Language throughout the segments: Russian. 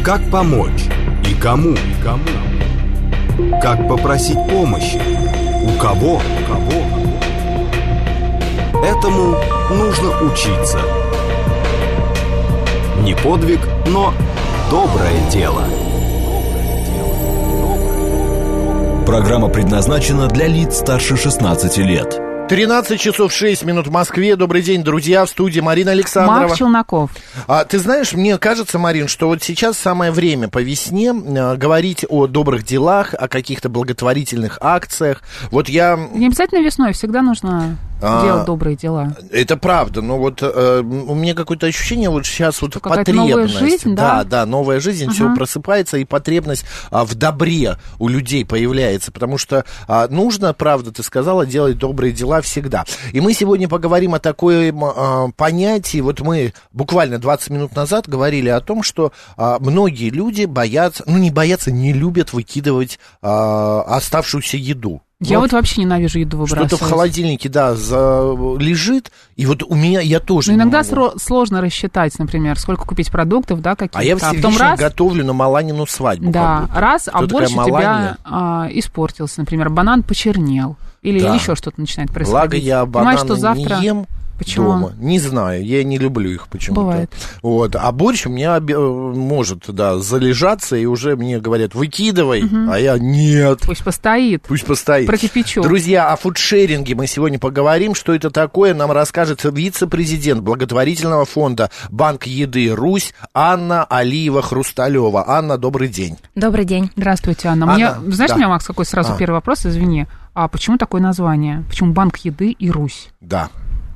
Как помочь и кому? Как попросить помощи? У кого? Этому нужно учиться. Не подвиг, но доброе дело. Программа предназначена для лиц старше 16 лет. 13 часов 6 минут в Москве. Добрый день, друзья, в студии Марина Александрова. Марк Челноков. Ты знаешь, мне кажется, Марин, что вот сейчас самое время по весне говорить о добрых делах, о каких-то благотворительных акциях. Вот я... Не обязательно весной, всегда нужно делать добрые дела. Это правда, но вот у меня какое-то ощущение, вот сейчас вот потребность. Новая жизнь, да? Да, новая жизнь, все просыпается, и потребность в добре у людей появляется, потому что нужно, правда, ты сказала, делать добрые дела всегда. И мы сегодня поговорим о такой понятии, вот мы буквально 20 минут назад говорили о том, что многие люди боятся, не любят выкидывать оставшуюся еду. Я вот вообще ненавижу еду выбрасывать. Что-то в холодильнике, лежит, и вот у меня, я тоже но иногда сложно рассчитать, например, сколько купить продуктов, да, каких-то. А я всегда готовлю на Маланину свадьбу. Да, борщ у тебя испортился, например, банан почернел, или еще что-то начинает происходить. Благо я бананы не ем. Почему? Дома. Не знаю, я не люблю их почему-то. Бывает. Вот. А борщ у меня может, залежаться, и уже мне говорят, выкидывай, а я нет. Пусть постоит. Прокипячу. Друзья, о фудшеринге мы сегодня поговорим. Что это такое, нам расскажет вице-президент благотворительного фонда «Банк еды Русь» Анна Алиева-Хрусталева. Анна, добрый день. Добрый день. Здравствуйте, Анна. Знаешь, у меня, Макс, какой сразу первый вопрос, извини. А почему такое название? Почему «Банк еды» и «Русь»? Да.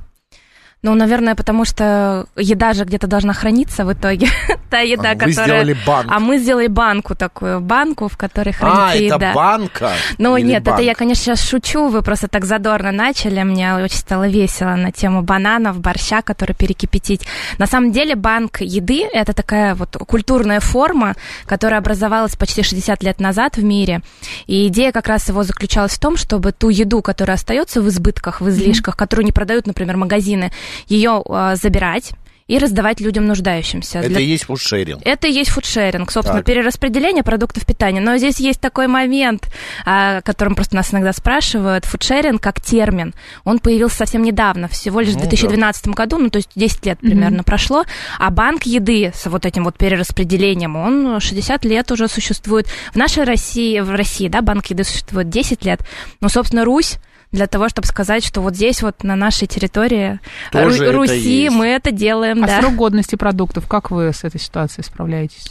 Ну, наверное, потому что еда же где-то должна храниться в итоге. Та еда, которая... Вы сделали банк. А мы сделали банку, в которой хранится еда. Это банка? Ну, нет, банк? Это я, конечно, сейчас шучу, вы просто так задорно начали, мне очень стало весело на тему бананов, борща, который перекипятить. На самом деле банк еды – это такая вот культурная форма, которая образовалась почти 60 лет назад в мире. И идея как раз его заключалась в том, чтобы ту еду, которая остается в избытках, в излишках, которую не продают, например, магазины, ее забирать и раздавать людям нуждающимся. Это и есть фудшеринг. Это и есть фудшеринг, собственно, перераспределение продуктов питания. Но здесь есть такой момент, о котором просто нас иногда спрашивают. Фудшеринг как термин, он появился совсем недавно, всего лишь в 2012 году, то есть 10 лет примерно прошло, а банк еды с вот этим вот перераспределением, он 60 лет уже существует. В России, банк еды существует 10 лет, но, собственно, Русь, для того, чтобы сказать, что вот здесь вот на нашей территории Руси мы это делаем. А срок годности продуктов, как вы с этой ситуацией справляетесь?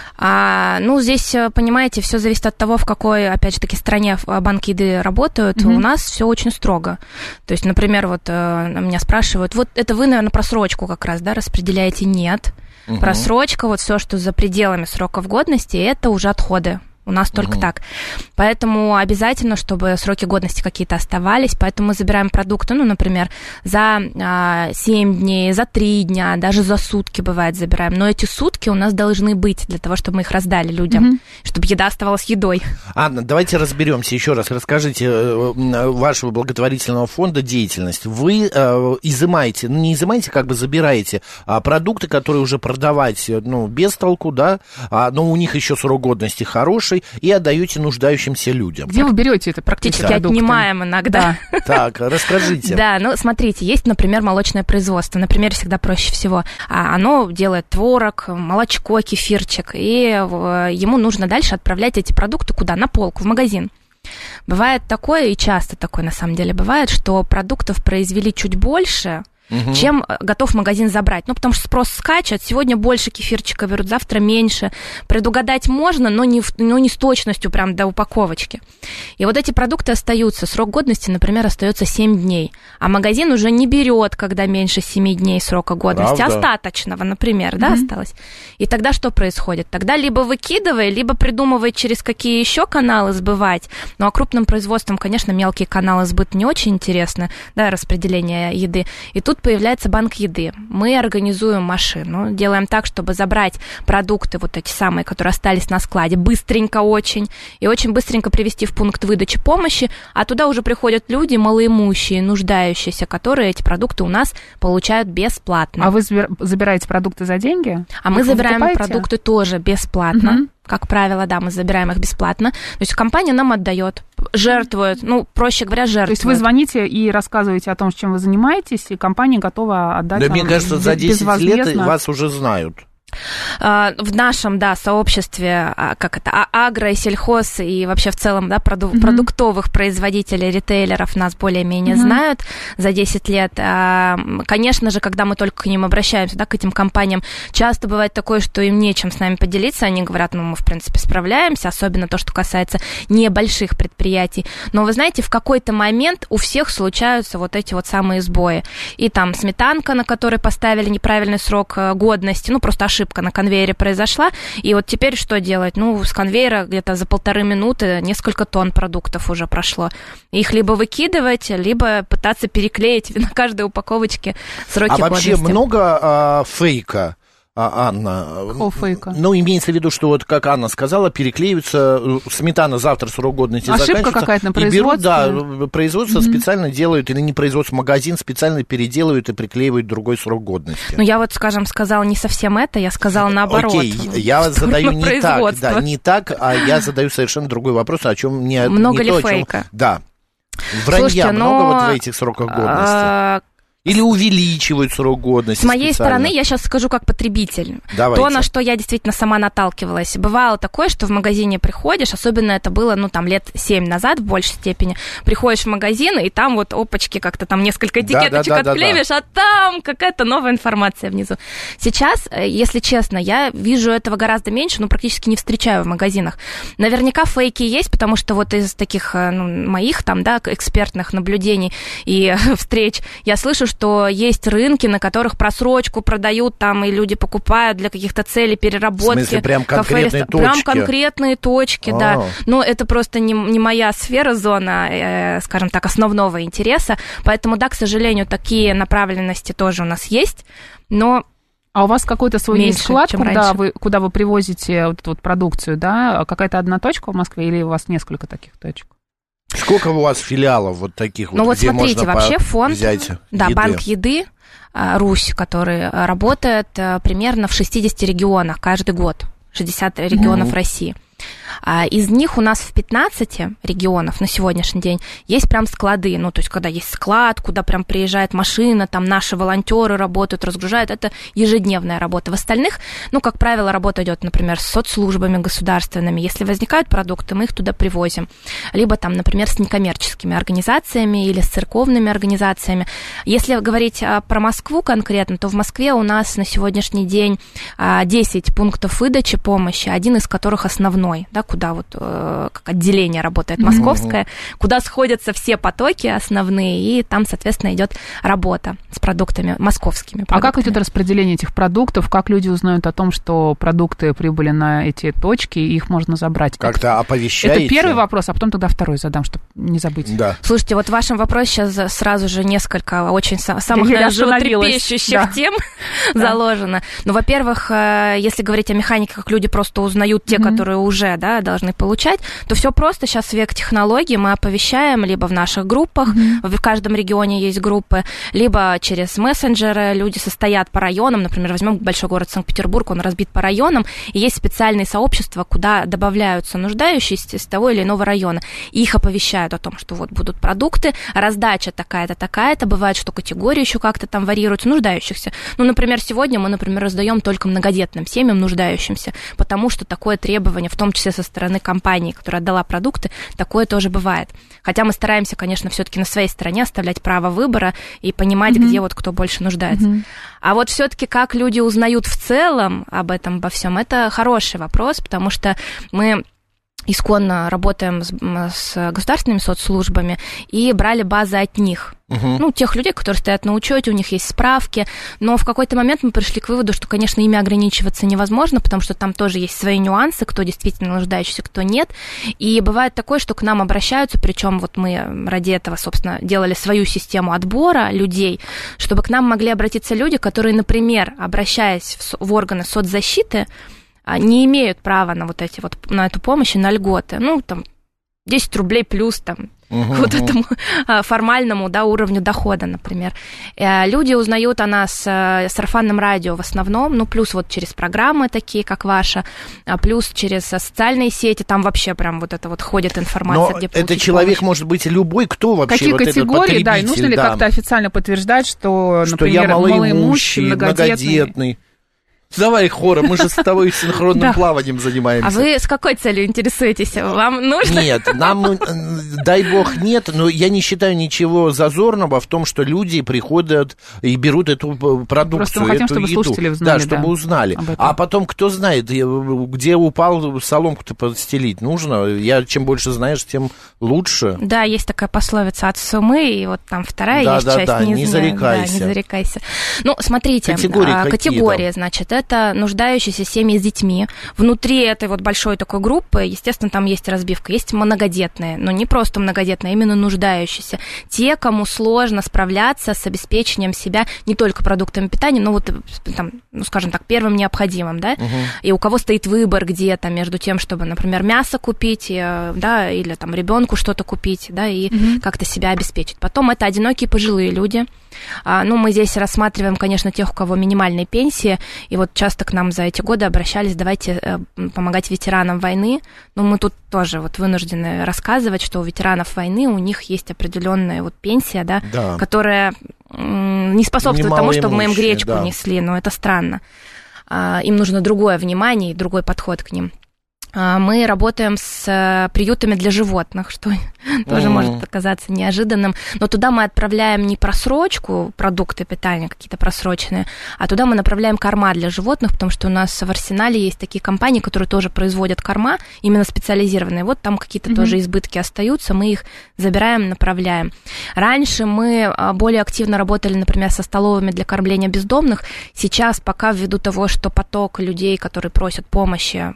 Здесь, понимаете, все зависит от того, в какой, опять же таки, стране банки еды работают. У нас все очень строго. То есть, например, вот меня спрашивают, вот это вы, наверное, просрочку как раз, распределяете? Нет. Просрочка, вот все, что за пределами сроков годности, это уже отходы. У нас только так. Поэтому обязательно, чтобы сроки годности какие-то оставались. Поэтому мы забираем продукты, например, за 7 дней, за 3 дня, даже за сутки бывает забираем. Но эти сутки у нас должны быть для того, чтобы мы их раздали людям, чтобы еда оставалась едой. Анна, давайте разберемся еще раз. Расскажите вашего благотворительного фонда деятельность. Вы изымаете, не изымаете, забираете продукты, которые уже продавать, без толку, но у них еще срок годности хороший, и отдаете нуждающимся людям. Где вы берете это практически отнимаем иногда? Так, расскажите. Да, смотрите, есть, например, молочное производство. Например, всегда проще всего. Оно делает творог, молочко, кефирчик, и ему нужно дальше отправлять эти продукты куда? На полку, в магазин. Бывает такое, и часто такое на самом деле бывает, что продуктов произвели чуть больше, чем готов магазин забрать. Потому что спрос скачет. Сегодня больше кефирчика берут, завтра меньше. Предугадать можно, но не с точностью прям до упаковочки. И вот эти продукты остаются. Срок годности, например, остается 7 дней. А магазин уже не берет, когда меньше 7 дней срока годности. Правда? Остаточного, например, осталось. И тогда что происходит? Тогда либо выкидывай, либо придумывай, через какие еще каналы сбывать. Ну, а крупным производством, конечно, мелкие каналы сбыта не очень интересны, распределение еды. И тут появляется банк еды. Мы организуем машину, делаем так, чтобы забрать продукты, вот эти самые, которые остались на складе, быстренько очень, и очень быстренько привезти в пункт выдачи помощи, а туда уже приходят люди малоимущие, нуждающиеся, которые эти продукты у нас получают бесплатно. А вы забираете продукты за деньги? А мы забираем продукты тоже бесплатно. Как правило, да, мы забираем их бесплатно. То есть компания нам отдает, жертвует, проще говоря, жертвует. То есть вы звоните и рассказываете о том, чем вы занимаетесь, и компания готова отдать вам безвозмездно? Да, мне кажется, за 10 лет вас уже знают. В нашем, сообществе, агро и сельхоз, и вообще в целом, продуктовых производителей, ритейлеров нас более-менее знают за 10 лет. Конечно же, когда мы только к ним обращаемся, к этим компаниям, часто бывает такое, что им нечем с нами поделиться, они говорят, мы, в принципе, справляемся, особенно то, что касается небольших предприятий. Но, вы знаете, в какой-то момент у всех случаются вот эти вот самые сбои. И там сметанка, на которой поставили неправильный срок годности, просто ошибка на конвейере произошла, и вот теперь что делать? С конвейера где-то за 1,5 минуты несколько тонн продуктов уже прошло. Их либо выкидывать, либо пытаться переклеить на каждой упаковочке сроки годности. А вообще много фейка? Анна, фейка? Имеется в виду, что вот, как Анна сказала, переклеивается сметана, завтра срок годности заканчивается. Ошибка какая-то на производстве? И берут, производство специально делают, или не производство, магазин специально переделывают и приклеивают другой срок годности. Я вот, сказала не совсем это, я сказала наоборот. Окей, я задаю не так, а я задаю совершенно другой вопрос, о чем не много не ли то, фейка? Да. Вранья много вот в этих сроках годности? Или увеличивают срок годности? С моей стороны, я сейчас скажу как потребитель. Давайте. То, на что я действительно сама наталкивалась. Бывало такое, что в магазине приходишь, особенно это было, лет 7 назад в большей степени, приходишь в магазин, и там вот опачки, как-то там несколько этикеточек отклеиваешь, а там какая-то новая информация внизу. Сейчас, если честно, я вижу этого гораздо меньше, практически не встречаю в магазинах. Наверняка фейки есть, потому что вот из таких моих экспертных наблюдений и встреч я слышу, что есть рынки, на которых просрочку продают, и люди покупают для каких-то целей переработки. В смысле, прям конкретные точки? Прям конкретные точки, да. Но это просто не моя сфера, зона, скажем так, основного интереса. Поэтому, к сожалению, такие направленности тоже у нас есть, но... А у вас какой-то свой есть склад, куда вы привозите вот эту вот продукцию, да? Какая-то одна точка в Москве или у вас несколько таких точек? Сколько у вас филиалов вот таких где смотрите, можно вообще фонд, взять еды? Банк еды Русь, который работает примерно в 60 регионах каждый год, 60 регионов России. Из них у нас в 15 регионов на сегодняшний день есть прям склады, то есть когда есть склад, куда прям приезжает машина, там наши волонтеры работают, разгружают, это ежедневная работа. В остальных, как правило, работа идет, например, с соцслужбами государственными. Если возникают продукты, мы их туда привозим. Либо там, например, с некоммерческими организациями или с церковными организациями. Если говорить про Москву конкретно, то в Москве у нас на сегодняшний день 10 пунктов выдачи помощи, один из которых основной, куда как отделение работает московское, куда сходятся все потоки основные, и там, соответственно, идет работа с продуктами, московскими продуктами. А как идет распределение этих продуктов? Как люди узнают о том, что продукты прибыли на эти точки, и их можно забрать? Как-то оповещаете? Это первый вопрос, а потом тогда второй задам, чтобы не забыть. Да. Слушайте, в вашем вопросе сейчас сразу же несколько очень самых животрепещущих тем заложено. Во-первых, если говорить о механике, как люди просто узнают те, которые уже должны получать, то все просто. Сейчас век технологий, мы оповещаем либо в наших группах, в каждом регионе есть группы, либо через мессенджеры, люди состоят по районам, например, возьмем большой город Санкт-Петербург, он разбит по районам, и есть специальные сообщества, куда добавляются нуждающиеся из того или иного района, и их оповещают о том, что будут продукты, раздача такая-то, такая-то, бывает, что категории еще как-то там варьируются, нуждающихся. Например, сегодня мы, раздаем только многодетным семьям нуждающимся, потому что такое требование, в том числе со стороны компании, которая отдала продукты, такое тоже бывает. Хотя мы стараемся, конечно, все-таки на своей стороне оставлять право выбора и понимать, где кто больше нуждается. А все-таки как люди узнают в целом об этом, обо всем, это хороший вопрос, потому что мы исконно работаем с государственными соцслужбами и брали базы от них. Ну, тех людей, которые стоят на учете, у них есть справки, но в какой-то момент мы пришли к выводу, что, конечно, ими ограничиваться невозможно, потому что там тоже есть свои нюансы, кто действительно нуждающийся, кто нет, и бывает такое, что к нам обращаются, причем вот мы ради этого, собственно, делали свою систему отбора людей, чтобы к нам могли обратиться люди, которые, например, обращаясь в органы соцзащиты, не имеют права на вот эти вот, на эту помощь и на льготы, ну, там, 10 рублей плюс, там, вот этому формальному, да, уровню дохода, например. Люди узнают о нас с сарафанным радио в основном, ну, плюс вот через программы такие, как ваша, плюс через социальные сети, там вообще прям вот это вот ходит информация, но где получить это человек помощь. Может быть любой, кто вообще какие вот категории, этот да, и нужно ли как-то официально подтверждать, что например, я малоимущий, многодетный. Давай хором, мы же с тобой синхронным плаванием занимаемся. А вы с какой целью интересуетесь? Вам нужно? Нет, нам, дай бог, нет, но я не считаю ничего зазорного в том, что люди приходят и берут эту продукцию, просто мы хотим, эту чтобы еду. Слушатели узнали, да, чтобы узнали. А потом, кто знает, где упал, соломку-то подстелить нужно. Чем больше знаешь, тем лучше. Да, есть такая пословица «от сумы», и вот там вторая есть часть. Да, не зарекайся. Да, не зарекайся. Ну, смотрите, категории, значит, это нуждающиеся семьи с детьми. Внутри этой вот большой такой группы, естественно, там есть разбивка. Есть многодетные, но не просто многодетные, а именно нуждающиеся. Те, кому сложно справляться с обеспечением себя не только продуктами питания, но вот, там, ну, скажем так, первым необходимым, да, и у кого стоит выбор где-то между тем, чтобы, например, мясо купить, да, или там ребенку что-то купить, да, и как-то себя обеспечить. Потом это одинокие пожилые люди. Ну, мы здесь рассматриваем, конечно, тех, у кого минимальные пенсии, и вот часто к нам за эти годы обращались, давайте помогать ветеранам войны, но мы тут тоже вот вынуждены рассказывать, что у ветеранов войны у них есть определенная вот пенсия, да. Которая не способствует тому, чтобы мы им гречку несли, но это странно. Им нужно другое внимание и другой подход к ним. Мы работаем с приютами для животных, что тоже может оказаться неожиданным. Но туда мы отправляем не просрочку, продукты питания какие-то просроченные, а туда мы направляем корма для животных, потому что у нас в арсенале есть такие компании, которые тоже производят корма, именно специализированные. Вот там какие-то тоже избытки остаются, мы их забираем, направляем. Раньше мы более активно работали, например, со столовыми для кормления бездомных. Сейчас пока ввиду того, что поток людей, которые просят помощи,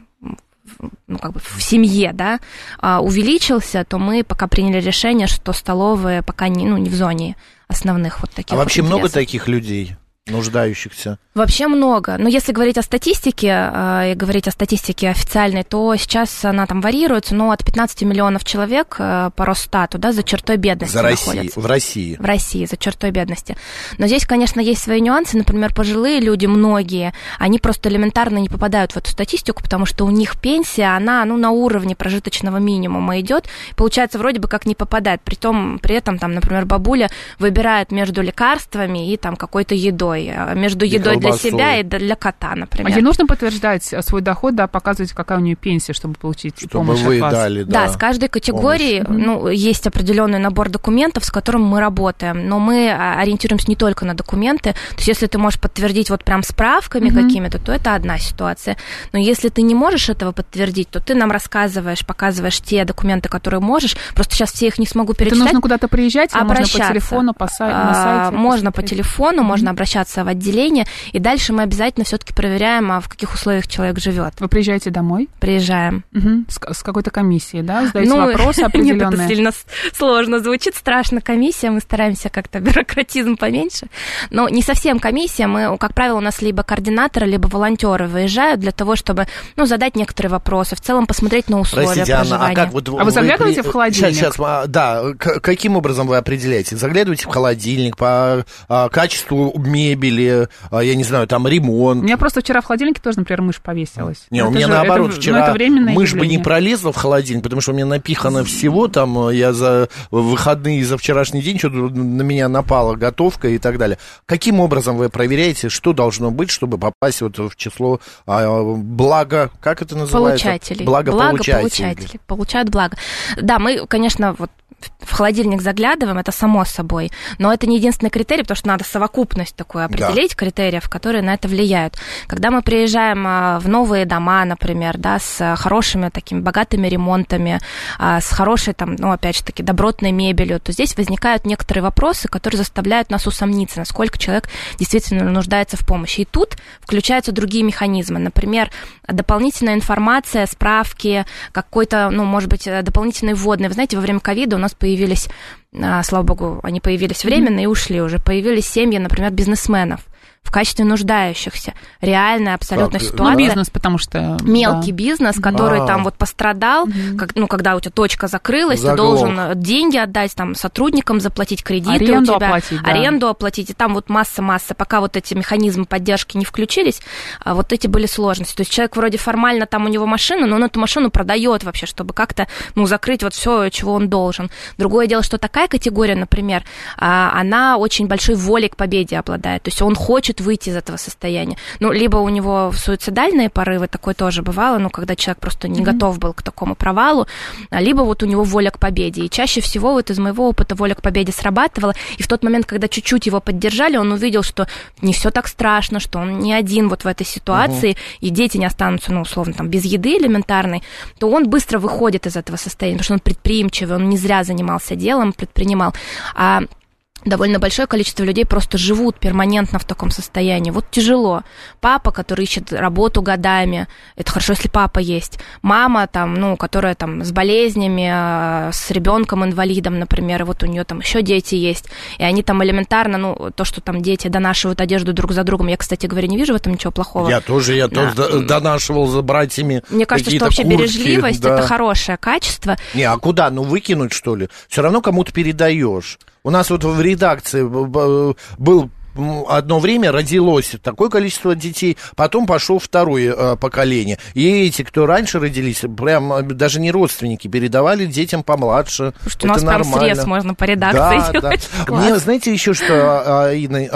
ну, как бы в семье, да, увеличился, то мы пока приняли решение, что столовые пока не в зоне основных вот таких. А вообще вот много таких людей, нуждающихся? Вообще много. Но если говорить о статистике, и говорить о статистике официальной, то сейчас она там варьируется, но от 15 миллионов человек по Росстату, да, за чертой бедности находятся. В России? В России, за чертой бедности. Но здесь, конечно, есть свои нюансы. Например, пожилые люди, многие, они просто элементарно не попадают в эту статистику, потому что у них пенсия, она, на уровне прожиточного минимума идет. Получается, вроде бы как не попадает. При этом, там, например, бабуля выбирает между лекарствами и там какой-то едой. Между едой для себя и для кота, например. А ей нужно подтверждать свой доход, да, показывать, какая у нее пенсия, чтобы получить помощь от вас? Дали, да, с каждой категорией есть определенный набор документов, с которым мы работаем, но мы ориентируемся не только на документы. То есть если ты можешь подтвердить вот прям справками какими-то, то это одна ситуация. Но если ты не можешь этого подтвердить, то ты нам рассказываешь, показываешь те документы, которые можешь. Просто сейчас все их не смогу перечислять. Это нужно куда-то приезжать, или можно по телефону, на сайте? Можно по телефону, можно обращаться в отделение, и дальше мы обязательно все-таки проверяем, в каких условиях человек живет. Вы приезжаете домой? Приезжаем. С какой-то комиссией, да? Задаете вопросы определенные? Нет, это сильно сложно звучит, страшно комиссия, мы стараемся как-то бюрократизм поменьше. Но не совсем комиссия, мы, как правило, у нас либо координаторы, либо волонтеры выезжают для того, чтобы, задать некоторые вопросы, в целом посмотреть на условия проживания. Анна, а вы заглядываете в холодильник? Сейчас, да, каким образом вы определяете? Заглядываете в холодильник по качеству мебели, я не знаю, там ремонт. У меня просто вчера в холодильнике тоже, например, мышь повесилась. Не, у меня наоборот, вчера мышь бы не пролезла в холодильник, потому что у меня напихано всего, там я за выходные, за вчерашний день что-то на меня напала готовка и так далее. Каким образом вы проверяете, что должно быть, чтобы попасть вот в число как это называется? Получателей. Благополучателей. Получают благо. Да, мы, конечно, в холодильник заглядываем, это само собой, но это не единственный критерий, потому что надо совокупность такую такое определить, критериев, которые на это влияют. Когда мы приезжаем в новые дома, например, да, с хорошими такими богатыми ремонтами, с хорошей, там, ну, опять же таки, добротной мебелью, то здесь возникают некоторые вопросы, которые заставляют нас усомниться, насколько человек действительно нуждается в помощи. И тут включаются другие механизмы. Например, дополнительная информация, справки, какой-то, ну, может быть, дополнительные вводные. Вы знаете, во время ковида у нас появились, слава богу, они появились временно и ушли уже, появились семьи, например, бизнесменов в качестве нуждающихся. Реальная абсолютно ситуация. Ну, бизнес, потому что... Мелкий бизнес, который там вот пострадал, когда у тебя точка закрылась, ты должен деньги отдать, там, сотрудникам заплатить кредиты, аренду оплатить, аренду оплатить, и там вот масса. Пока вот эти механизмы поддержки не включились, вот эти были сложности. То есть человек вроде формально, там у него машина, но он эту машину продает вообще, чтобы как-то, ну, закрыть вот все, чего он должен. Другое дело, что такая категория, например, она очень большой волей к победе обладает. То есть он хочет выйти из этого состояния. Ну, либо у него суицидальные порывы, такое тоже бывало, ну, когда человек просто не готов был к такому провалу, либо вот у него воля к победе. И чаще всего вот из моего опыта воля к победе срабатывала, и в тот момент, когда чуть-чуть его поддержали, он увидел, что не все так страшно, что он не один вот в этой ситуации, и дети не останутся, ну, условно, там, без еды элементарной, то он быстро выходит из этого состояния, потому что он предприимчивый, он не зря занимался делом, предпринимал. Довольно большое количество людей просто живут перманентно в таком состоянии. Вот тяжело. Папа, который ищет работу годами, это хорошо, если папа есть. Мама, там, ну, которая там с болезнями, с ребенком-инвалидом, например, и вот у нее там еще дети есть, и они там элементарно, ну, то, что там дети донашивают одежду друг за другом, я, кстати говоря, не вижу в этом ничего плохого. Я тоже донашивал за братьями. Мне кажется, что вообще куртки, бережливость это хорошее качество. Не, а куда? Ну, выкинуть, что ли? Все равно кому-то передаешь. У нас вот в редакции был одно время родилось такое количество детей, потом пошло второе поколение. И эти, кто раньше родились, прям даже не родственники, передавали детям помладше. Слушайте, у нас прям срез можно по редакции делать. Да. Мне, знаете, еще что,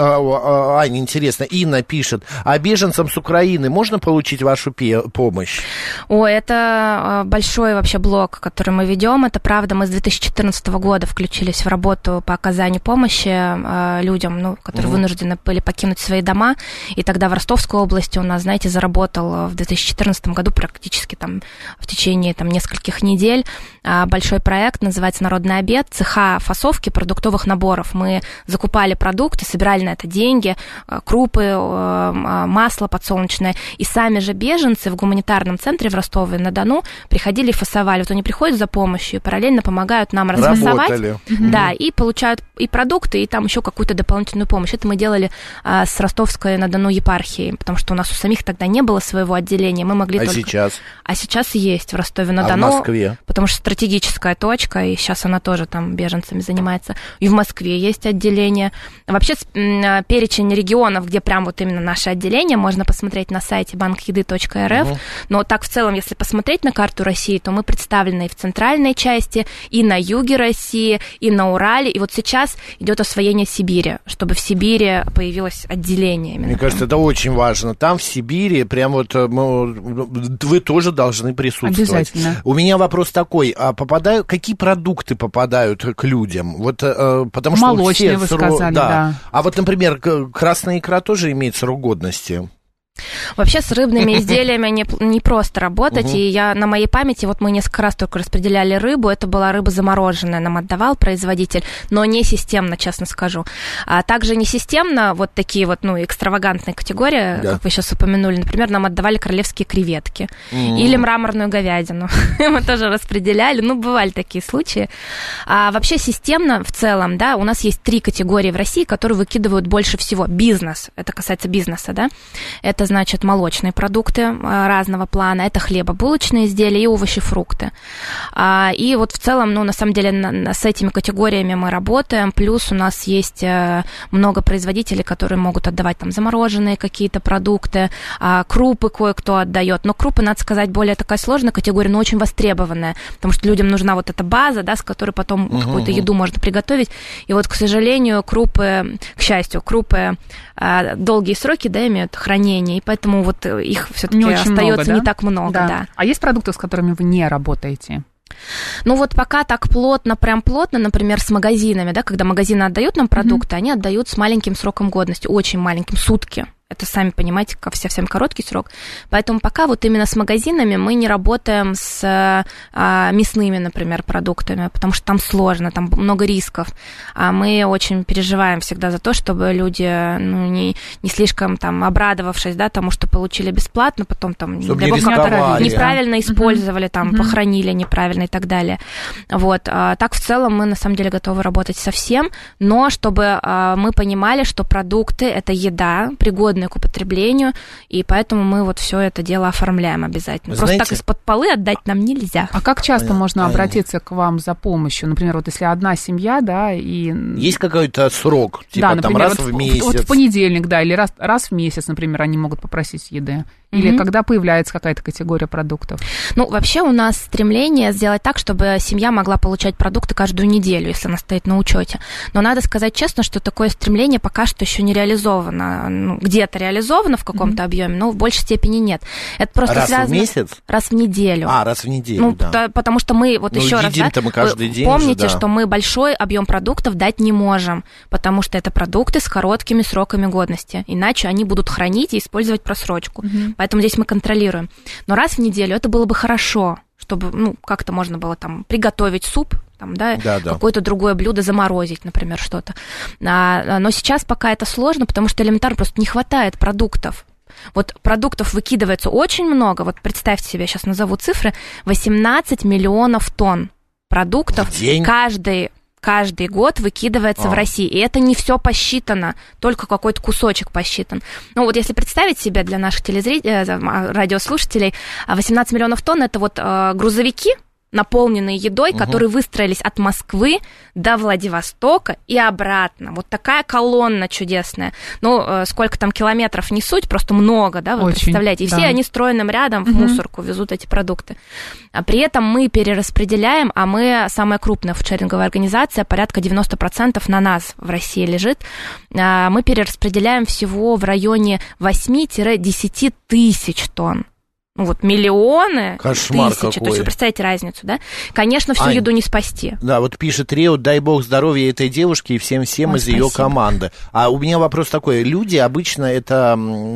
Аня, интересно, Инна пишет, а беженцам с Украины можно получить вашу помощь? Ой, это большой вообще блок, который мы ведем. Это правда, мы с 2014 года включились в работу по оказанию помощи людям, ну, которые вынуждены были покинуть свои дома, и тогда в Ростовской области у нас, знаете, заработал в 2014 году практически там в течение там нескольких недель большой проект, называется «Народный обед», цеха фасовки продуктовых наборов. Мы закупали продукты, собирали на это деньги, крупы, масло подсолнечное, и сами же беженцы в гуманитарном центре в Ростове-на-Дону приходили и фасовали. Вот они приходят за помощью, параллельно помогают нам расфасовать, да, и получают и продукты, и там еще какую-то дополнительную помощь. Это мы делали с Ростовской-на-Дону епархией, потому что у нас у самих тогда не было своего отделения, мы могли только... Сейчас? А сейчас есть в Ростове-на-Дону. А в Москве? Потому что стратегическая точка, и сейчас она тоже там беженцами занимается. И в Москве есть отделение. Вообще перечень регионов, где прям вот именно наше отделение, можно посмотреть на сайте банкеды.рф, но так в целом, если посмотреть на карту России, то мы представлены и в центральной части, и на юге России, и на Урале, и вот сейчас идет освоение Сибири, чтобы в Сибири появилось отделение. Мне кажется, это очень важно. Там, в Сибири, прям вот вы тоже должны присутствовать. Обязательно. У меня вопрос такой, какие продукты попадают к людям? Вот, потому что молочные, вы сказали, да. А вот, например, красная икра тоже имеет срок годности? Вообще с рыбными изделиями не просто работать, и я на моей памяти, вот мы несколько раз только распределяли рыбу, это была рыба замороженная, нам отдавал производитель, но не системно, честно скажу. А также не системно, вот такие вот, ну, экстравагантные категории, как вы сейчас упомянули, например, нам отдавали королевские креветки или мраморную говядину, мы тоже распределяли, ну, бывали такие случаи. А вообще системно в целом, да, у нас есть 3 категории в России, которые выкидывают больше всего. Бизнес, это касается бизнеса, да, это, значит, молочные продукты разного плана, это хлебобулочные изделия и овощи, фрукты. И вот в целом, ну, на самом деле, с этими категориями мы работаем, плюс у нас есть много производителей, которые могут отдавать там замороженные какие-то продукты, крупы кое-кто отдает, но крупы, надо сказать, более такая сложная категория, но очень востребованная, потому что людям нужна вот эта база, да, с которой потом какую-то еду можно приготовить, и вот, к сожалению, крупы, к счастью, крупы долгие сроки, да, имеют хранение, и поэтому вот их все-таки остается не так много. Да. А есть продукты, с которыми вы не работаете? Ну вот пока так плотно, например, с магазинами, да, когда магазины отдают нам продукты, они отдают с маленьким сроком годности, очень маленьким, сутки. Это, сами понимаете, совсем короткий срок. Поэтому пока вот именно с магазинами мы не работаем с мясными, например, продуктами, потому что там сложно, там много рисков. Мы очень переживаем всегда за то, чтобы люди не слишком там обрадовавшись, да, тому, что получили бесплатно, потом там неправильно использовали, там, похоронили неправильно и так далее. Вот. Так в целом мы на самом деле готовы работать со всем, но чтобы мы понимали, что продукты – это еда, пригодная к употреблению, и поэтому мы вот все это дело оформляем обязательно. Просто так из-под полы отдать нам нельзя. А как часто можно обратиться к вам за помощью? Например, вот если одна семья, да, и... Есть какой-то срок? Типа да, например, там раз в месяц? Вот в понедельник, да, или раз в месяц, например, они могут попросить еды. Или когда появляется какая-то категория продуктов? Ну, вообще у нас стремление сделать так, чтобы семья могла получать продукты каждую неделю, если она стоит на учете. Но надо сказать честно, что такое стремление пока что еще не реализовано. Ну, где-то реализовано в каком-то объеме, но в большей степени нет. Это просто раз связано... в месяц? Раз в неделю. Раз в неделю, да. Потому что мы, вот еще раз, да, мы каждый день помните, же, да, что мы большой объем продуктов дать не можем, потому что это продукты с короткими сроками годности, иначе они будут хранить и использовать просрочку. Поэтому здесь мы контролируем. Но раз в неделю это было бы хорошо, чтобы, как-то можно было там приготовить суп, там, да, какое-то другое блюдо, заморозить, например, что-то. Но сейчас пока это сложно, потому что элементарно просто не хватает продуктов. Вот продуктов выкидывается очень много. Вот представьте себе, сейчас назову цифры, 18 миллионов тонн продуктов каждый год выкидывается в России. И это не все посчитано, только какой-то кусочек посчитан. Ну вот если представить себе для наших радиослушателей, 18 миллионов тонн – это вот грузовики, наполненные едой, которые выстроились от Москвы до Владивостока и обратно. Вот такая колонна чудесная. Ну, сколько там километров не суть, просто много, да, вы представляете. И все они стройным рядом в мусорку везут эти продукты. А при этом мы перераспределяем, а мы самая крупная фудшеринговая организация, порядка 90% на нас в России лежит. Мы перераспределяем всего в районе 8-10 тысяч тонн. Ну вот миллионы, кошмар тысячи, какой. То есть вы представляете разницу, да? Конечно, всю еду не спасти. Да, вот пишет Рео, дай бог здоровья этой девушке и всем из ее команды. А у меня вопрос такой, люди обычно это,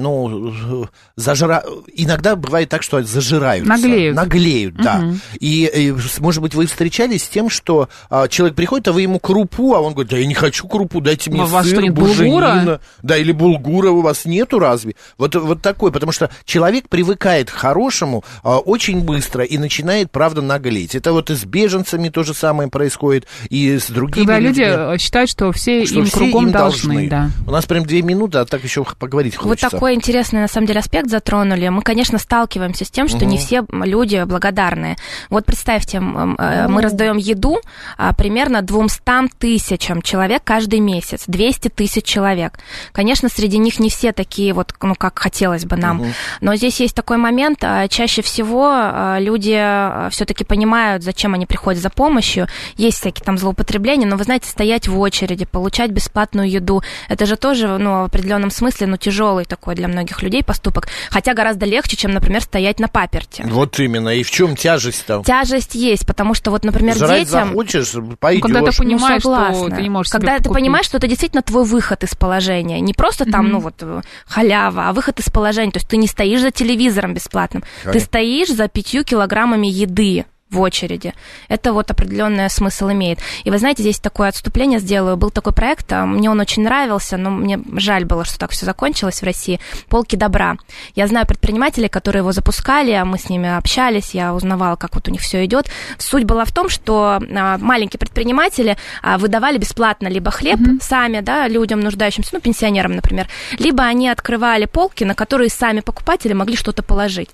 иногда бывает так, что зажираются. Наглеют, да. И, может быть, вы встречались с тем, что человек приходит, а вы ему крупу, а он говорит, да я не хочу крупу, дайте мне сыр, буженина. Да, или булгура у вас нету разве? Вот такой, потому что человек привыкает к хорошему очень быстро и начинает, правда, наглеть. Это вот и с беженцами то же самое происходит, и с другими когда людьми. Люди считают, что все им кругом должны. Да. У нас прям 2 минуты, а так еще поговорить хочется. Вот такой интересный, на самом деле, аспект затронули. Мы, конечно, сталкиваемся с тем, что не все люди благодарные. Вот представьте, мы раздаем еду примерно 200 тысячам человек каждый месяц, 200 тысяч человек. Конечно, среди них не все такие вот, как хотелось бы нам. Но здесь есть такой момент, чаще всего люди все-таки понимают, зачем они приходят за помощью. Есть всякие там злоупотребления, но вы знаете, стоять в очереди, получать бесплатную еду, это же тоже, в определенном смысле, тяжелый такой для многих людей поступок. Хотя гораздо легче, чем, например, стоять на паперти. Вот именно. И в чем тяжесть-то? Тяжесть есть, потому что вот, например, жрать детям... захочешь, пойдешь. Когда ты понимаешь, что ты не можешь себе Когда ты понимаешь, что это действительно твой выход из положения. Не просто там, халява, а выход из положения. То есть ты не стоишь за телевизором бесплатным. Ты стоишь за 5 килограммами еды в очереди. Это вот определенный смысл имеет. И вы знаете, здесь такое отступление сделаю. Был такой проект, мне он очень нравился, но мне жаль было, что так все закончилось в России. «Полки добра». Я знаю предпринимателей, которые его запускали, мы с ними общались, я узнавала, как вот у них все идет. Суть была в том, что маленькие предприниматели выдавали бесплатно либо хлеб сами, да, людям нуждающимся, пенсионерам, например, либо они открывали полки, на которые сами покупатели могли что-то положить.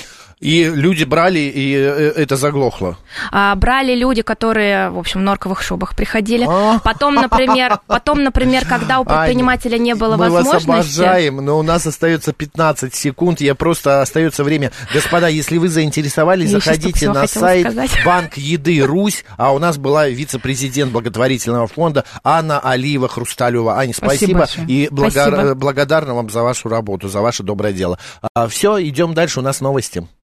И люди брали, и это заглохло? Брали люди, которые, в общем, в норковых шубах приходили. Потом, например, когда у предпринимателя не было возможности... Мы вас обожаем, но у нас остается 15 секунд, остается время. Господа, если вы заинтересовались, заходите на сайт Банк Еды Русь, а у нас была вице-президент благотворительного фонда Анна Алиева-Хрусталева. Аня, спасибо и благодарна вам за вашу работу, за ваше доброе дело. Все, идем дальше, у нас новости.